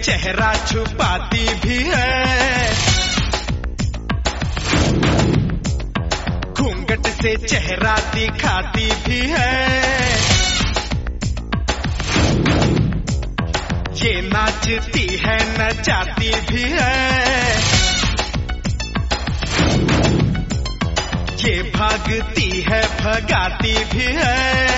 चेहरा छुपाती भी है, घूंघट से चेहरा दिखाती भी है। ये नाचती है नचाती भी है, ये भागती है भगाती भी है।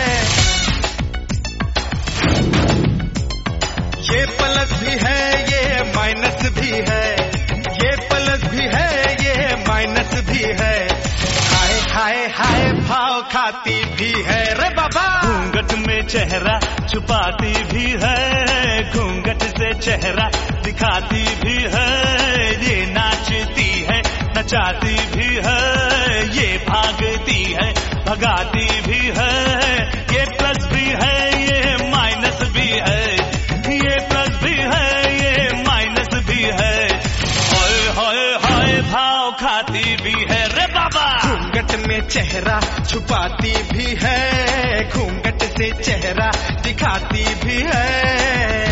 ये प्लस भी है ये माइनस भी है, ये प्लस भी है ये माइनस भी है। हाय हाय हाय भाव खाती भी है रे बाबा। घूंघट में चेहरा छुपाती भी है, घूंघट से चेहरा दिखाती भी है। ये नाचती है नचाती भी है, ये भागती है भगाती भी है। ये प्लस भी है ये माइनस भी है, ये प्लस भी है ये माइनस भी है। हाय हाय हाय भाव खाती भी है रे बाबा। घूंघट में चेहरा छुपाती भी है, घूंघट से चेहरा दिखाती भी है।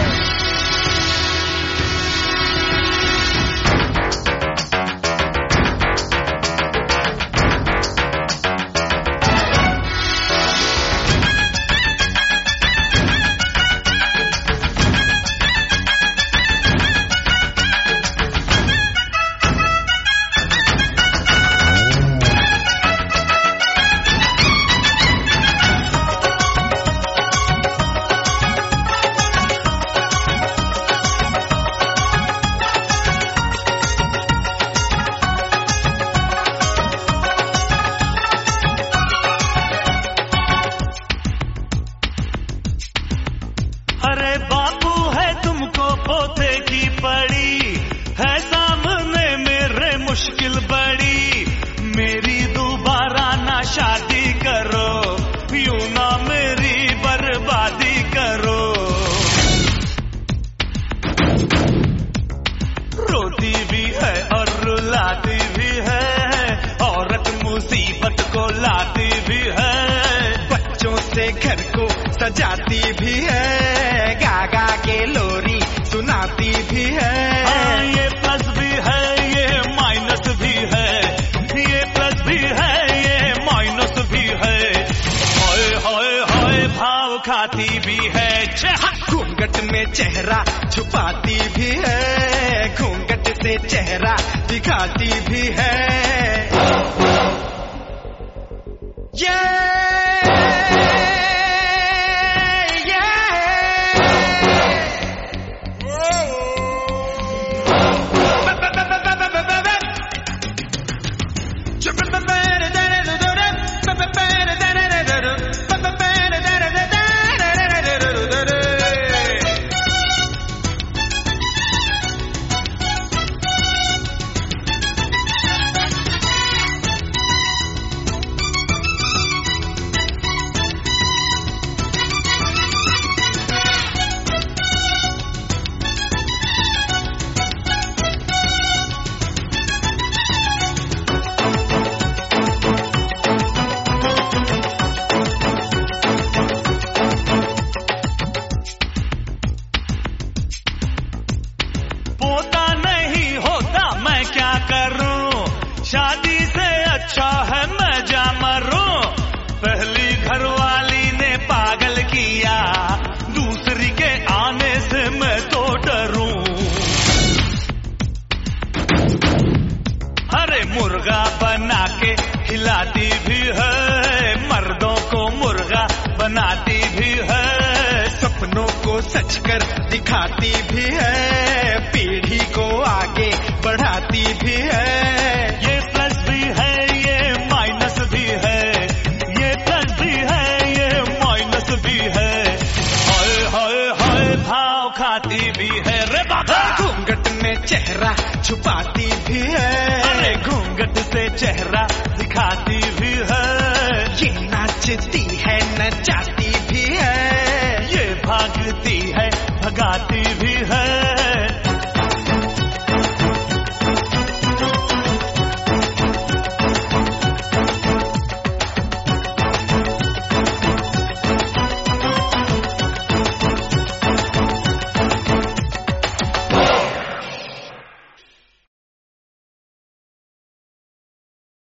अरे बापू है तुमको पोते की पड़ी है, सामने मेरे मुश्किल बड़ी। मेरी दोबारा ना शादी करो, यूं ना मेरी बर्बादी करो। रोती भी है और रुलाती भी है, औरत मुसीबत को लाती भी है। बच्चों से घर को सजाती भी है, गागा के लोरी सुनाती भी है। ये प्लस भी है ये माइनस भी है, ये प्लस भी है ये माइनस भी है। हाय हाय हाय भाव खाती भी है। घूंघट में चेहरा छुपाती भी है, घूंघट से चेहरा दिखाती भी है। पोता नहीं होता मैं क्या करूं, शादी से अच्छा है मैं जा मरूं। पहली घरवाली ने पागल किया, दूसरी के आने से मैं तो डरूं। अरे मुर्गा बना के खिलाती भी है, मर्दों को मुर्गा बनाती भी है। सपनों को सच कर दिखाती भी है, पीढ़ी को आगे बढ़ाती भी है। ये प्लस भी है ये माइनस भी है, ये प्लस भी है ये माइनस भी है। हाय हाय हाय भाव खाती भी है रे बाबा। घूंघट में चेहरा छुपाती भी है, अरे घूंघट से चेहरा